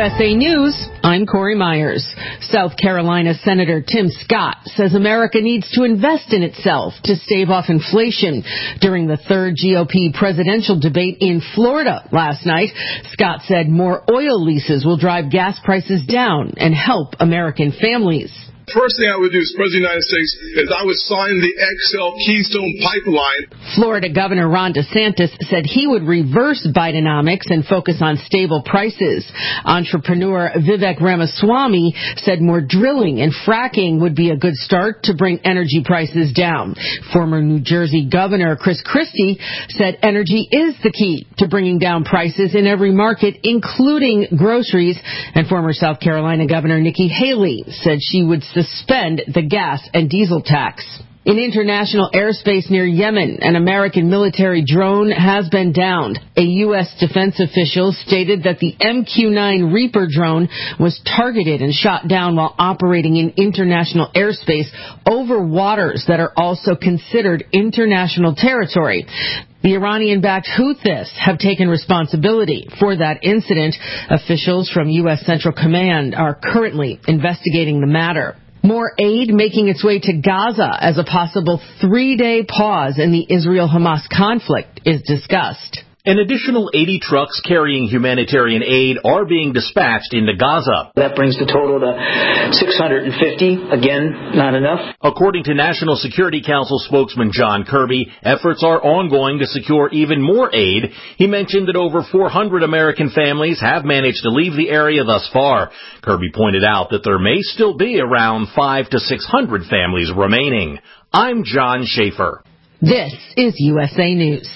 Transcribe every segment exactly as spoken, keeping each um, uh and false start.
S A News, I'm Corey Myers. South Carolina Senator Tim Scott says America needs to invest in itself to stave off inflation. During the third G O P presidential debate in Florida last night, Scott said more oil leases will drive gas prices down and help American families. First thing I would do as President of the United States is I would sign the X L Keystone Pipeline. Florida Governor Ron DeSantis said he would reverse Bidenomics and focus on stable prices. Entrepreneur Vivek Ramaswamy said more drilling and fracking would be a good start to bring energy prices down. Former New Jersey Governor Chris Christie said energy is the key to bringing down prices in every market, including groceries. And former South Carolina Governor Nikki Haley said she would suspend the gas and diesel tax. In international airspace near Yemen, an American military drone has been downed. A U S defense official stated that the M Q nine Reaper drone was targeted and shot down while operating in international airspace over waters that are also considered international territory. The Iranian-backed Houthis have taken responsibility for that incident. Officials from U S Central Command are currently investigating the matter. More aid making its way to Gaza as a possible three-day pause in the Israel-Hamas conflict is discussed. An additional eighty trucks carrying humanitarian aid are being dispatched into Gaza. That brings the total to six hundred fifty. Again, not enough. According to National Security Council spokesman John Kirby, efforts are ongoing to secure even more aid. He mentioned that over four hundred American families have managed to leave the area thus far. Kirby pointed out that there may still be around five to six hundred families remaining. I'm John Schaefer. This is U S A News.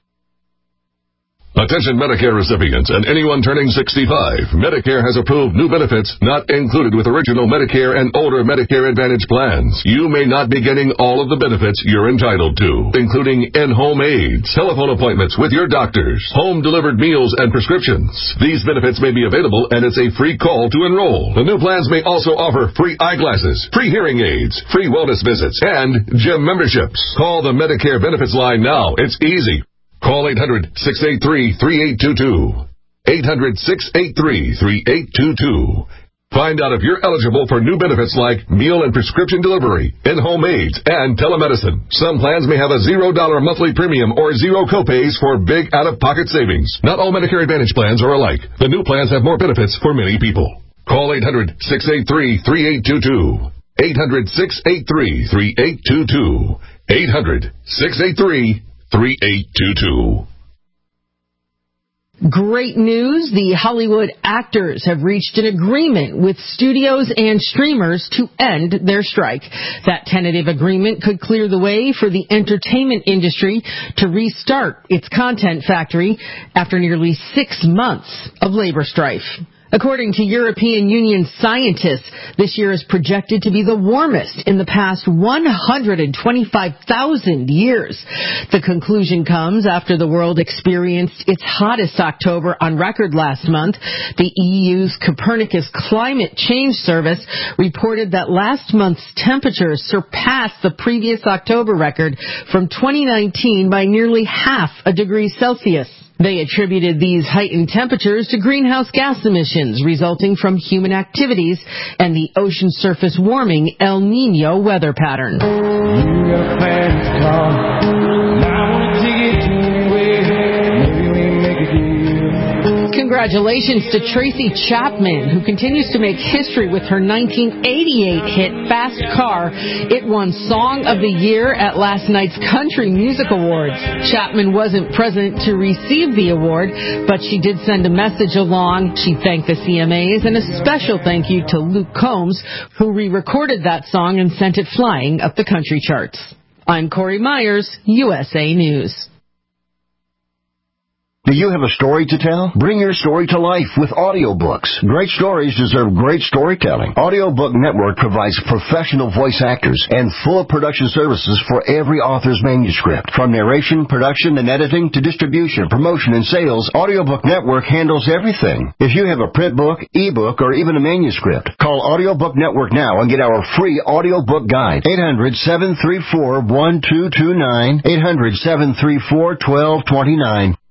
Attention Medicare recipients and anyone turning sixty-five. Medicare has approved new benefits not included with original Medicare and older Medicare Advantage plans. You may not be getting all of the benefits you're entitled to, including in-home aids, telephone appointments with your doctors, home-delivered meals and prescriptions. These benefits may be available, and it's a free call to enroll. The new plans may also offer free eyeglasses, free hearing aids, free wellness visits, and gym memberships. Call the Medicare Benefits line now. It's easy. Call eight hundred, six eight three, three eight two two. eight hundred, six eight three, three eight two two. Find out if you're eligible for new benefits like meal and prescription delivery, in-home aids, and telemedicine. Some plans may have a zero dollar monthly premium or zero copays for big out-of-pocket savings. Not all Medicare Advantage plans are alike. The new plans have more benefits for many people. Call eight hundred, six eight three, three eight two two. eight hundred, six eight three, three eight two two. eight hundred, six eight three, three eight two two. Great news. The Hollywood actors have reached an agreement with studios and streamers to end their strike. That tentative agreement could clear the way for the entertainment industry to restart its content factory after nearly six months of labor strife. According to European Union scientists, this year is projected to be the warmest in the past one hundred twenty-five thousand years. The conclusion comes after the world experienced its hottest October on record last month. The E U's Copernicus Climate Change Service reported that last month's temperatures surpassed the previous October record from twenty nineteen by nearly half a degree Celsius. They attributed these heightened temperatures to greenhouse gas emissions resulting from human activities and the ocean surface warming El Nino weather pattern. Congratulations to Tracy Chapman, who continues to make history with her nineteen eighty-eight hit Fast Car. It won Song of the Year at last night's Country Music Awards. Chapman wasn't present to receive the award, but she did send a message along. She thanked the C M As, and a special thank you to Luke Combs, who re-recorded that song and sent it flying up the country charts. I'm Corey Myers, U S A News. Do you have a story to tell? Bring your story to life with audiobooks. Great stories deserve great storytelling. Audiobook Network provides professional voice actors and full production services for every author's manuscript. From narration, production, and editing to distribution, promotion, and sales, Audiobook Network handles everything. If you have a print book, ebook, or even a manuscript, call Audiobook Network now and get our free audiobook guide. eight hundred, seven three four, one two two nine. eight hundred, seven three four, one two two nine.